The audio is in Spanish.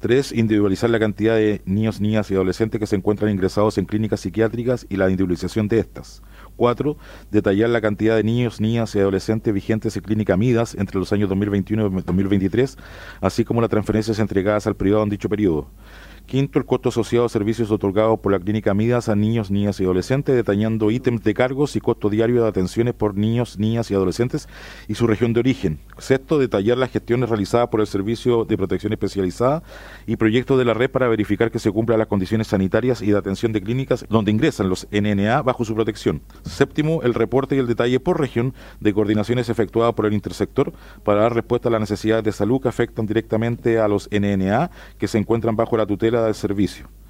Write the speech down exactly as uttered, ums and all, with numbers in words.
Tres, individualizar la cantidad de niños, niñas y adolescentes que se encuentran ingresados en clínicas psiquiátricas y la individualización de estas. Cuatro, detallar la cantidad de niños, niñas y adolescentes vigentes en Clínica Midas entre los años dos mil veintiuno y dos mil veintitrés, así como las transferencias entregadas al privado en dicho periodo. Quinto, el costo asociado a servicios otorgados por la Clínica Midas a niños, niñas y adolescentes, detallando ítems de cargos y costo diario de atenciones por niños, niñas y adolescentes y su región de origen. Sexto, detallar las gestiones realizadas por el Servicio de Protección Especializada y proyectos de la red para verificar que se cumplan las condiciones sanitarias y de atención de clínicas donde ingresan los N N A bajo su protección. Séptimo, el reporte y el detalle por región de coordinaciones efectuadas por el intersector para dar respuesta a las necesidades de salud que afectan directamente a los N N A que se encuentran bajo la tutela del servicio.